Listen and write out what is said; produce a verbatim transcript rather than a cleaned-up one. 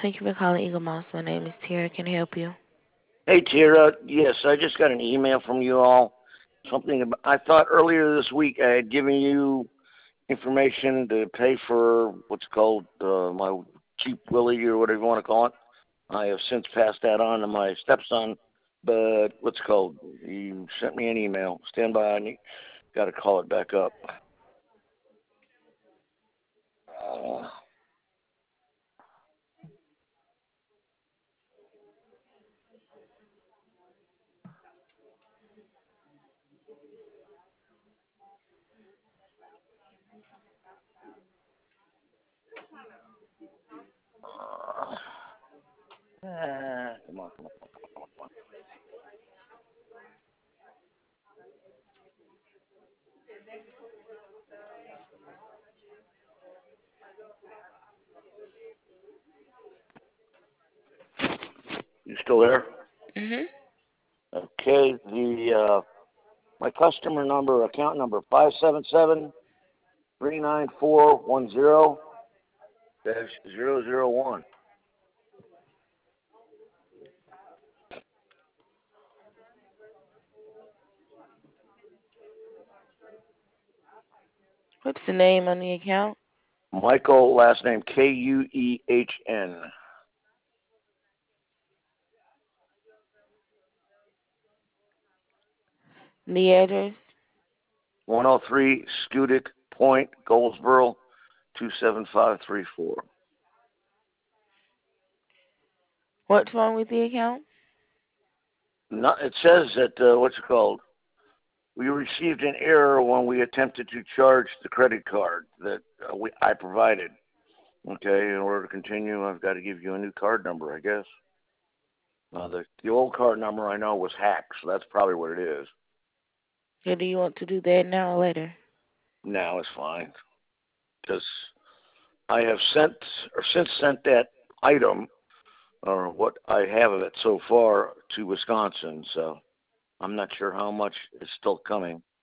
Thank you for calling Eagle Mouse. My name is Tara. Can I help you? Hey, Tira. Yes, I just got an email from you all. Something about, I thought earlier this week I had given you information to pay for what's called uh, my cheap Willie or whatever you want to call it. I have since passed that on to my stepson, but what's it called? You sent me an email. Stand by. I got to call it back up. Uh, uh, come on, come on, come on, come on, come on. You still there? Mm-hmm. Okay. The uh, my customer number, account number five seven seven three nine four one zero dash zero zero one. What's the name on the account? Michael, last name K U E H N. The address? one oh three Scudic Point, Goldsboro, two seven five three four. What's wrong with the account? Not, it says that, uh, what's it called? We received an error when we attempted to charge the credit card that uh, we, I provided. Okay, in order to continue, I've got to give you a new card number, I guess. Uh, the, the old card number I know was hacked, so that's probably what it is. Or do you want to do that now or later? Now it's fine. Because I have sent, or since sent that item, or what I have of it so far, to Wisconsin, so I'm not sure how much is still coming.